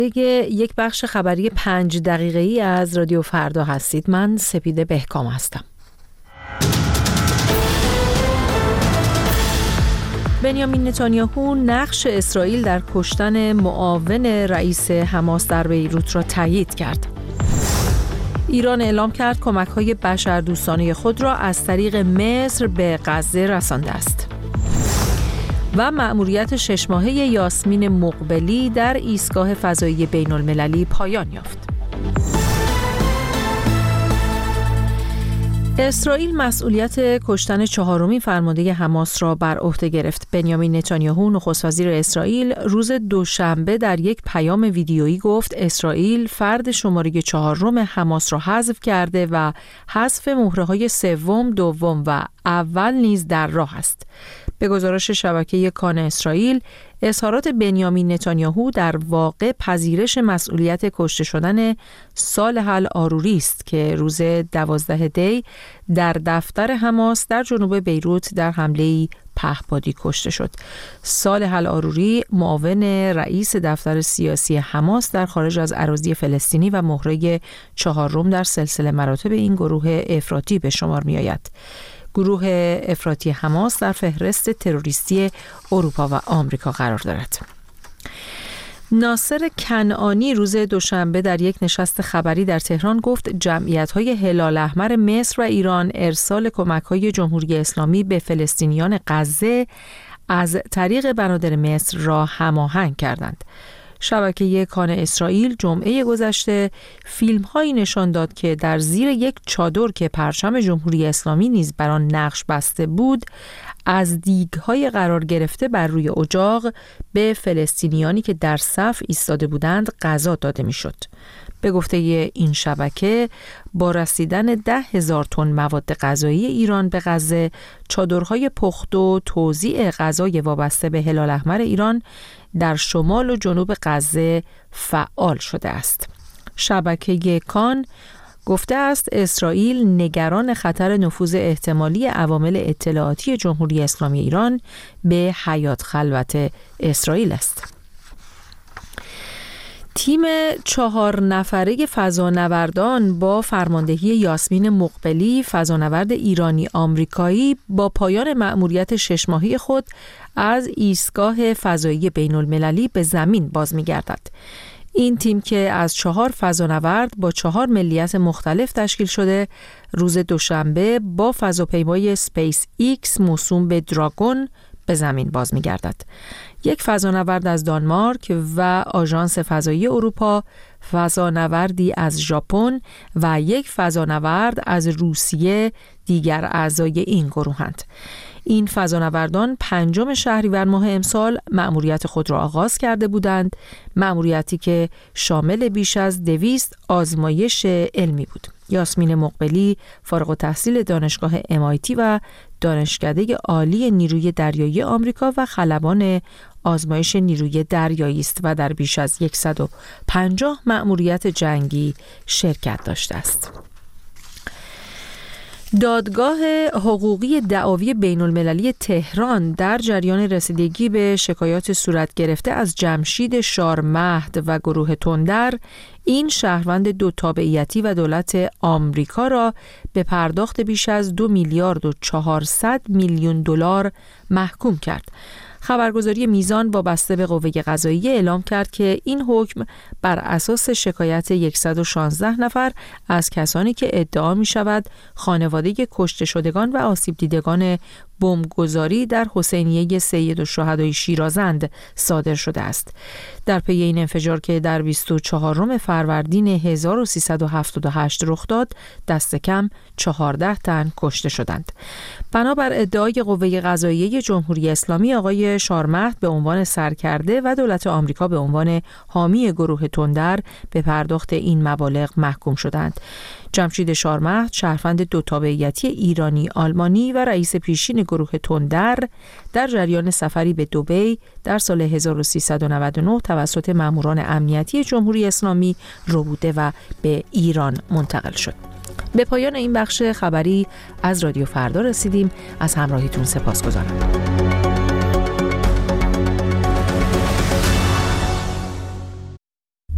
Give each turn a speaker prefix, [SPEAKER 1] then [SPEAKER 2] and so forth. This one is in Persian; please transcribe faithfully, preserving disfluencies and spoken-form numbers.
[SPEAKER 1] یک بخش خبری پنج دقیقه‌ای از رادیو فردا هستید. من سپیده بهکام هستم. بنیامین نتانیاهو نقش اسرائیل در کشتن معاون رئیس حماس در بیروت را تایید کرد. ایران اعلام کرد کمک‌های بشردوستانه خود را از طریق مصر به غزه رسانده است. و مأموریت شش ماهه یاسمین مقبلی در ایستگاه فضایی بین‌المللی پایان یافت. اسرائیل مسئولیت کشتن چهارمین فرمانده حماس را بر عهده گرفت. بنیامین نتانیاهو نخست وزیر اسرائیل روز دوشنبه در یک پیام ویدیویی گفت اسرائیل فرد شماره چهارم حماس را حذف کرده و حذف مهره‌های سوم، دوم و اول نیز در راه است. به گزارش شبکه کان اسرائیل، اظهارات بنیامین نتانیاهو در واقع پذیرش مسئولیت کشته شدن صالح العاروری است که روز دوازده دی در دفتر حماس در جنوب بیروت در حمله‌ای پهپادی کشته شد. صالح العاروری معاون رئیس دفتر سیاسی حماس در خارج از اراضی فلسطینی و مهره چهارم در سلسله مراتب این گروه افراطی به شمار می‌آید. گروه افراطی حماس در فهرست تروریستی اروپا و آمریکا قرار دارد. ناصر کنعانی روز دوشنبه در یک نشست خبری در تهران گفت جمعیت‌های هلال احمر مصر و ایران ارسال کمک‌های جمهوری اسلامی به فلسطینیان غزه از طریق بنادر مصر را هماهنگ کردند. شبکه کان اسرائیل جمعه گذشته فیلم‌هایی نشان داد که در زیر یک چادر که پرچم جمهوری اسلامی نیز بر آن نقش بسته بود، از دیگ‌های قرار گرفته بر روی اجاق به فلسطینیانی که در صف ایستاده بودند غذا داده می‌شد. به گفته این شبکه، با رسیدن ده هزار تن مواد غذایی ایران به غزه، چادرهای پخت و توزیع غذای وابسته به هلال احمر ایران در شمال و جنوب غزه فعال شده است. شبکه کان گفته است اسرائیل نگران خطر نفوذ احتمالی عوامل اطلاعاتی جمهوری اسلامی ایران به حیات خلوت اسرائیل است. تیم چهار نفره فضانوردان با فرماندهی یاسمین مقبلی، فضانورد ایرانی آمریکایی، با پایان مأموریت شش ماهه خود از ایستگاه فضایی بین‌المللی به زمین باز می‌گردد. این تیم که از چهار فضانورد با چهار ملیت مختلف تشکیل شده، روز دوشنبه با فضاپیمای اسپیس ایکس موسوم به دراگون به زمین باز می‌گردد. یک فضانورد از دانمارک و آژانس فضایی اروپا، فضانوردی از ژاپن و یک فضانورد از روسیه دیگر اعضای این گروهند. این فضانوردان پنجم شهریور ماه امسال مأموریت خود را آغاز کرده بودند، مأموریتی که شامل بیش از دویست آزمایش علمی بود. یاسمین مقبلی فارغ التحصیل دانشگاه ام آی تی و دانشکده عالی نیروی دریایی آمریکا و خلبان آزمایش نیروی دریایی است و در بیش از صد و پنجاه مأموریت جنگی شرکت داشته است. دادگاه حقوقی دعاوی بین‌المللی تهران در جریان رسیدگی به شکایات صورت گرفته از جمشید شارمهد و گروه تندر، این شهروند دو تابعیتی و دولت آمریکا را به پرداخت بیش از دو میلیارد و چهارصد میلیون دلار محکوم کرد. خبرگزاری میزان وابسته به قوه قضاییه اعلام کرد که این حکم بر اساس شکایت صد و شانزده نفر از کسانی که ادعا می شود خانواده کشته شدگان و آسیب دیدگان بمبگذاری در حسینیه سید الشهدای شیرازند صادر شده است. در پی این انفجار که در بیست و چهارم فروردین هزار و سیصد و هفتاد و هشت رخ داد، دست کم چهارده تن کشته شدند. بنابر ادعای قوه قضاییه جمهوری اسلامی، آقای شارمهد به عنوان سرکرده و دولت آمریکا به عنوان حامی گروه تندر به پرداخت این مبالغ محکوم شدند. جمشید شارمهد، شهروند دو تابعیتی ایرانی آلمانی و رئیس پیشین گروه تندر، در جریان سفری به دبی در سال هزار و سیصد و نود و نه توسط ماموران امنیتی جمهوری اسلامی ربوده و به ایران منتقل شد. به پایان این بخش خبری از رادیو فردا رسیدیم. از همراهیتون سپاسگزارم.